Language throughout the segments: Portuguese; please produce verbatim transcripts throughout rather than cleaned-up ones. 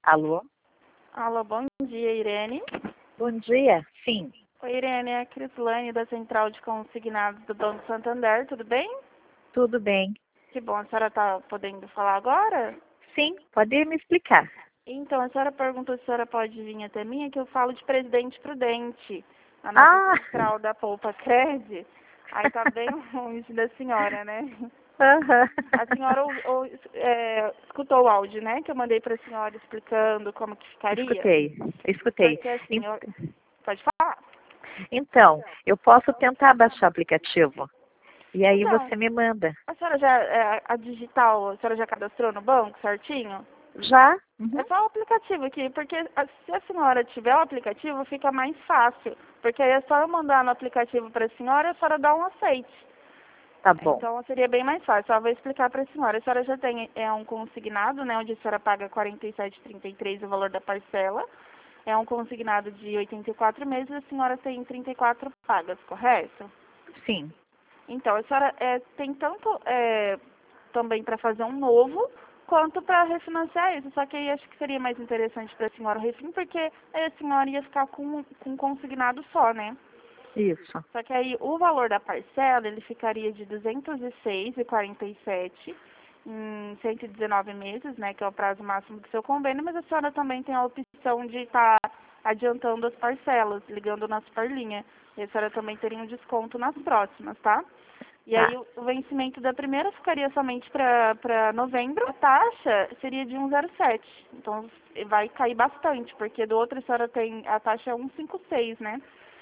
Alô? Alô, bom dia, Irene. Bom dia. Sim. Oi, Irene, é a Crislane da Central de Consignados do Banco Santander, tudo bem? Tudo bem. Que bom, a senhora está podendo falar agora? Sim, pode me explicar. Então, a senhora perguntou se a senhora pode vir até mim, é que eu falo de Presidente Prudente, a nossa Ah! central da Poupa Cred. Aí tá bem longe da senhora, né? Aham. A senhora ou, ou, é, escutou o áudio, né? Que eu mandei para a senhora explicando como que ficaria? Escutei, escutei. Porque assim, Ent- eu... pode falar? Então, eu posso tentar baixar o aplicativo. E aí Então, você me manda. a senhora já, é, a digital, a senhora já cadastrou no banco certinho? Já? Uhum. É só o aplicativo aqui, porque a- se a senhora tiver o aplicativo, fica mais fácil. Porque aí é só eu mandar no aplicativo para a senhora e a senhora dá um aceite. Tá bom. Então seria bem mais fácil. Só vou explicar para a senhora. A senhora já tem é um consignado, né, onde a senhora paga quarenta e sete vírgula trinta e três o valor da parcela. É um consignado de oitenta e quatro meses, a senhora tem trinta e quatro pagas, correto? Sim. Então, a senhora é, tem tanto é, também para fazer um novo, quanto para refinanciar isso. Só que aí acho que seria mais interessante para a senhora o refin, porque aí a senhora ia ficar com, com um consignado só, né? Isso. Só que aí o valor da parcela, ele ficaria de duzentos e seis vírgula quarenta e sete em cento e dezenove meses, né, que é o prazo máximo do seu convênio, mas a senhora também tem a opção de estar adiantando as parcelas, ligando na Superlinha. E a senhora também teria um desconto nas próximas, tá? E Tá. aí o o vencimento da primeira ficaria somente para novembro. A taxa seria de um vírgula zero sete. Então vai cair bastante, porque do outro a senhora tem a taxa é um vírgula cinquenta e seis, né?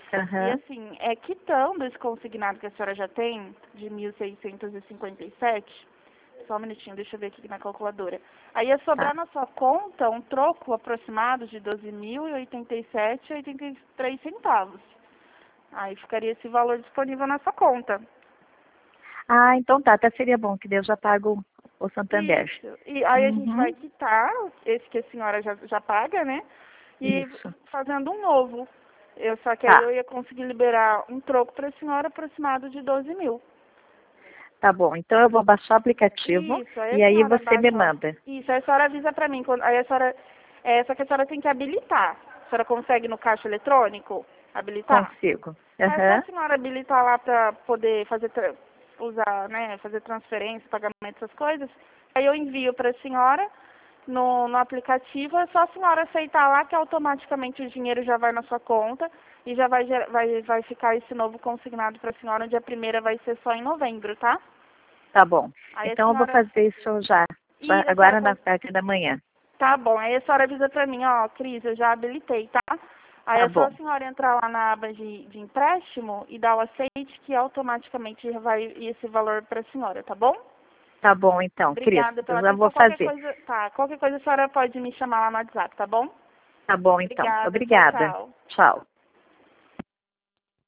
E Aham. assim, é quitando esse consignado que a senhora já tem, de mil seiscentos e cinquenta e sete, só um minutinho, deixa eu ver aqui na calculadora. Aí ia sobrar Tá. na sua conta um troco aproximado de doze mil e oitenta e sete vírgula oitenta e três centavos. Aí ficaria esse valor disponível na sua conta. Ah, então tá. Até seria bom que Deus já paga o, o Santander. Isso. E aí a gente vai Uhum. quitar esse que a senhora já, já paga, né? E Isso. fazendo um novo. Eu, só que aí Tá. eu ia conseguir liberar um troco para a senhora aproximado de doze mil. Tá bom. Então eu vou baixar o aplicativo Isso, aí a e aí senhora você me baixa. manda. Isso, aí a senhora avisa pra mim. Quando, aí a senhora. É, só que a senhora tem que habilitar. A senhora consegue no caixa eletrônico habilitar? Consigo. É só a Aham. senhora habilitar lá pra poder fazer tra- usar, né? Fazer transferência, pagamento, essas coisas. Aí eu envio pra senhora no, no aplicativo, é só a senhora aceitar lá que automaticamente o dinheiro já vai na sua conta e já vai, ger- vai, vai ficar esse novo consignado pra senhora, onde a primeira vai ser só em novembro, tá? Tá bom. Aí a Então eu vou senhora. fazer isso já, E a senhora agora na pode. parte da manhã. Tá bom, aí a senhora avisa pra mim, ó, Cris, eu já habilitei, tá? Aí Tá é só bom. a senhora entrar lá na aba de, de empréstimo e dar o aceite que automaticamente já vai ir esse valor pra senhora, tá bom? Tá bom, então, Cris. Obrigada Eu pela já vou atenção. Qualquer fazer. coisa, tá, qualquer coisa a senhora pode me chamar lá no WhatsApp, tá bom? Tá bom, então. Obrigada, tchau, Obrigada. tchau. Tchau.